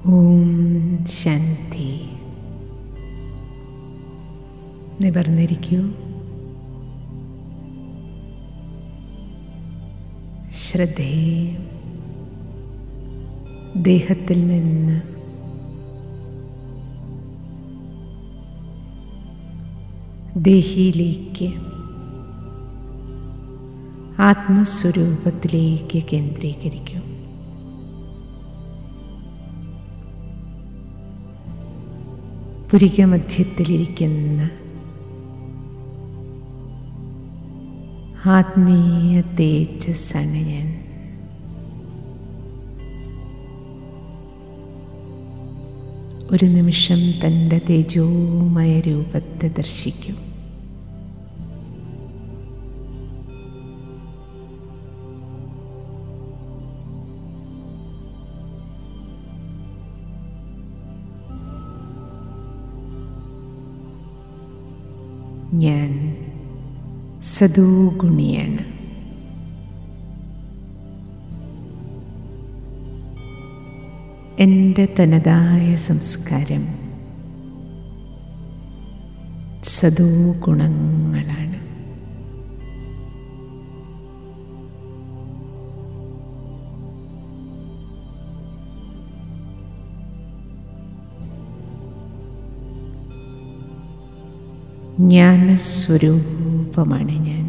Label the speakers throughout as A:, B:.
A: ഓം ശാന്തി. നിവർന്നിരിക്കൂ. ശ്രദ്ധയെ ദേഹത്തിൽ നിന്ന് ദേഹിയിലേക്ക് ആത്മസ്വരൂപത്തിലേക്ക് കേന്ദ്രീകരിക്കൂ. പുരികമധ്യത്തിലിരിക്കുന്ന ആത്മീയ തേജസ്സാണ് ഞാൻ. ഒരു നിമിഷം തൻ്റെ തേജോമയ രൂപത്തെ ദർശിക്കൂ. ഞാൻ സദോഗുണിയാണ്. എൻ്റെ തനതായ സംസ്കാരം സദോ ഗുണങ്ങളാണ്. ജ്ഞാനസ്വരൂപമാണ് ഞാൻ.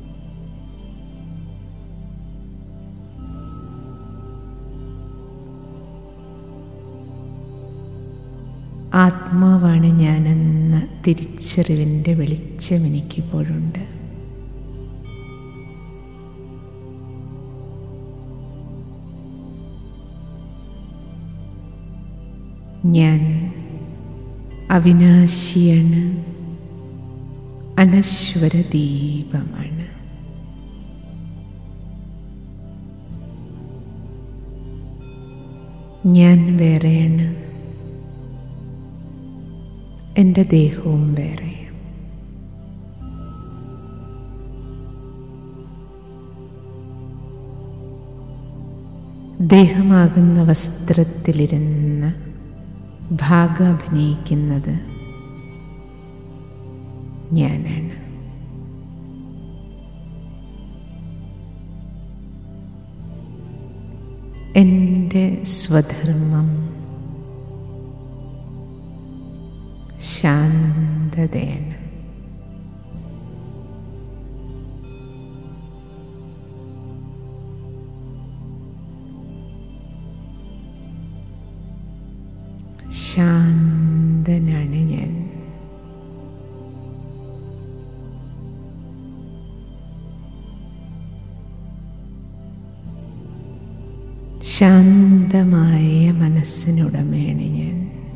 A: ആത്മാവാണ് ഞാനെന്ന തിരിച്ചറിവിൻ്റെ വെളിച്ചം എനിക്കിപ്പോഴുണ്ട്. ഞാൻ അവിനാശിയാണ്, അനശ്വര ദീപമാണ്. ഞാൻ വേറെയാണ്, എൻ്റെ ദേഹവും വേറെ. ദേഹമാകുന്ന വസ്ത്രത്തിലിരുന്ന് ഭാഗം അഭിനയിക്കുന്നത് ഞാനാണ്. എൻ്റെ സ്വധർമ്മം ശാന്തതയാണ്. ശാന്തനാണ് ഞാൻ. ശാന്തമായ മനസ്സിനുടമയാണ് ഞാൻ.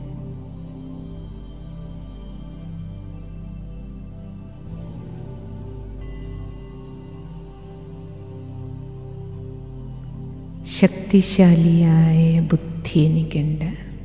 A: ശക്തിശാലിയായ ബുദ്ധി എനിക്കുണ്ട്.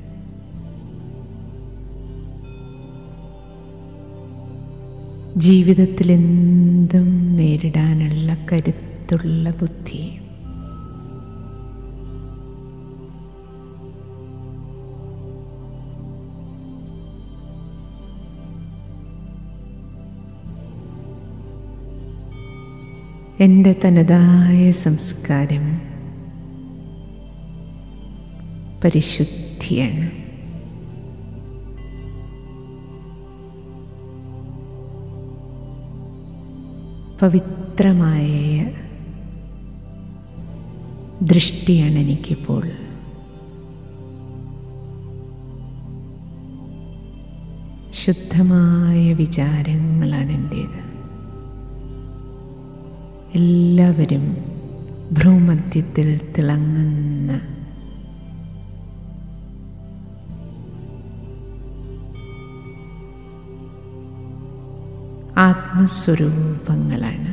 A: ജീവിതത്തിൽ എന്തും നേരിടാനുള്ള കരുത്തുള്ള ബുദ്ധി. എൻ്റെ തനതായ സംസ്കാരം പരിശുദ്ധിയാണ്. പവിത്രമായ ദൃഷ്ടിയാണ് എനിക്കിപ്പോൾ. ശുദ്ധമായ വിചാരങ്ങളാണ് എൻ്റേത്. എല്ലാവരും ഭ്രൂമധ്യത്തിൽ തിളങ്ങുന്ന ആത്മസ്വരൂപങ്ങളാണ്.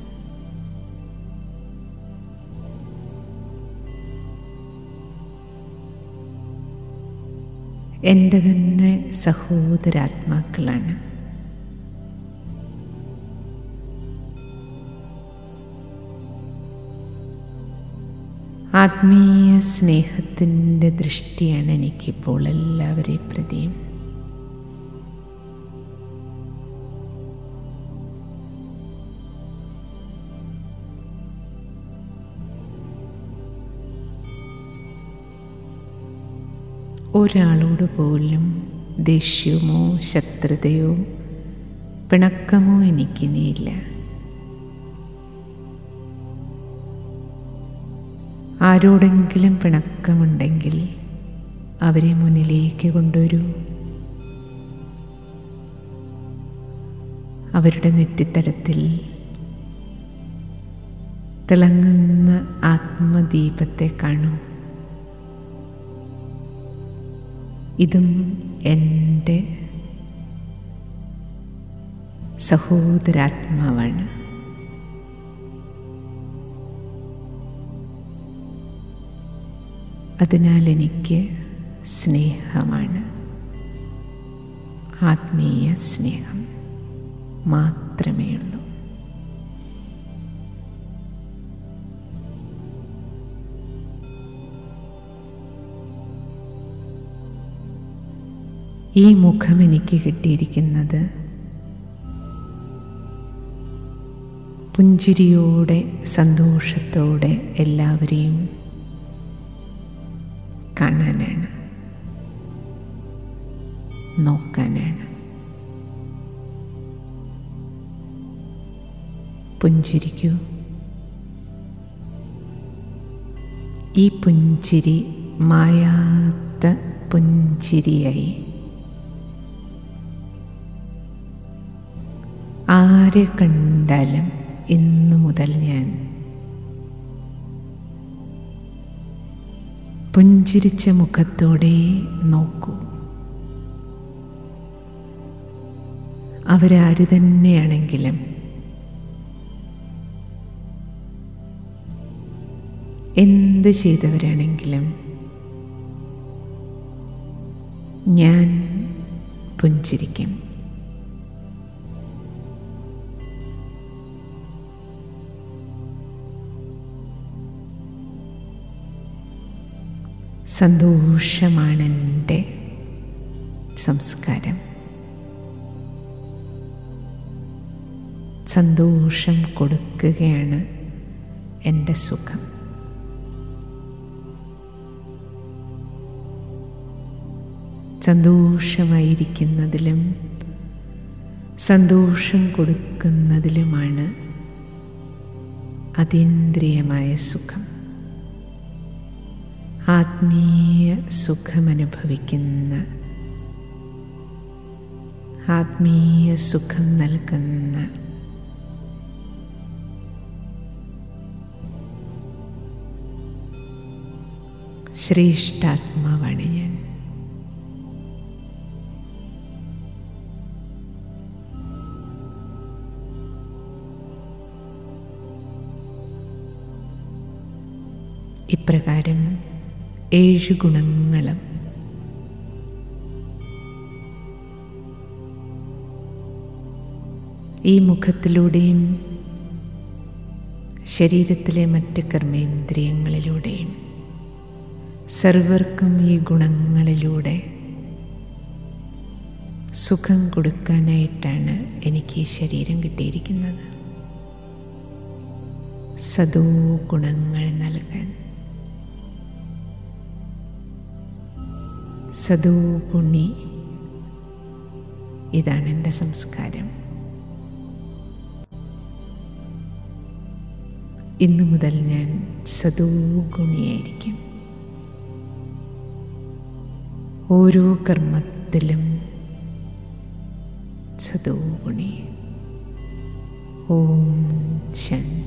A: എൻ്റെ തന്നെ സഹോദരാത്മാക്കളാണ്. ആത്മീയ സ്നേഹത്തിൻ്റെ ദൃഷ്ടിയാണ് എനിക്കിപ്പോൾ എല്ലാവരെയും പ്രതിയും. ഒരാളോട് പോലും ദേഷ്യമോ ശത്രുതയോ പിണക്കമോ എനിക്കിനിയില്ല. ആരോടെങ്കിലും പിണക്കമുണ്ടെങ്കിൽ അവരെ മുന്നിലേക്ക് കൊണ്ടുവരൂ. അവരുടെ നെറ്റിത്തടത്തിൽ തിളങ്ങുന്ന ആത്മദീപത്തെ കാണൂ. ഇതും എൻ്റെ സഹോദരാത്മാവാണ്. അതിനാൽ എനിക്ക് സ്നേഹമാണ്, ആത്മീയ സ്നേഹം മാത്രമേ ഉള്ളൂ. ഈ മുഖം എനിക്ക് കിട്ടിയിരിക്കുന്നത് പുഞ്ചിരിയോടെ സന്തോഷത്തോടെ എല്ലാവരെയും കാണാനാണ്, നോക്കാനാണ്. പുഞ്ചിരിക്കൂ. ഈ പുഞ്ചിരി മായാത്ത പുഞ്ചിരിയായി ആരെ കണ്ടാലും ഇന്നു മുതൽ ഞാൻ പുഞ്ചിരിച്ച മുഖത്തോടെ നോക്കൂ. അവരാര് തന്നെയാണെങ്കിലും എന്ത് ചെയ്തവരാണെങ്കിലും ഞാൻ പുഞ്ചിരിക്കും. സന്തോഷമാണെൻ്റെ സംസ്കാരം. സന്തോഷം കൊടുക്കുകയാണ് എൻ്റെ സുഖം. സന്തോഷമായിരിക്കുന്നതിലും സന്തോഷം കൊടുക്കുന്നതിലുമാണ് അതീന്ദ്രിയമായ സുഖം. ആത്മീയ സുഖമനുഭവിക്കുന്ന, ആത്മീയ സുഖം നൽകുന്ന ശ്രേഷ്ഠാത്മാവാണ് ഞാൻ. ഇപ്രകാരം 7 ഗുണങ്ങളും ഈ മുഖത്തിലൂടെയും ശരീരത്തിലെ മറ്റ് കർമ്മേന്ദ്രിയങ്ങളിലൂടെയും സർവർക്കും ഈ ഗുണങ്ങളിലൂടെ സുഖം കൊടുക്കാനായിട്ടാണ് എനിക്ക് ഈ ശരീരം കിട്ടിയിരിക്കുന്നത്. സദോ ഗുണങ്ങൾ നൽകാൻ, സദോ ഗുണി, ഇതാണ് എൻ്റെ സംസ്കാരം. ഇന്നു മുതൽ ഞാൻ സദോ ഗുണിയായിരിക്കും. ഓരോ കർമ്മത്തിലും സദോ ഗുണി. ഓം ശാന്തി.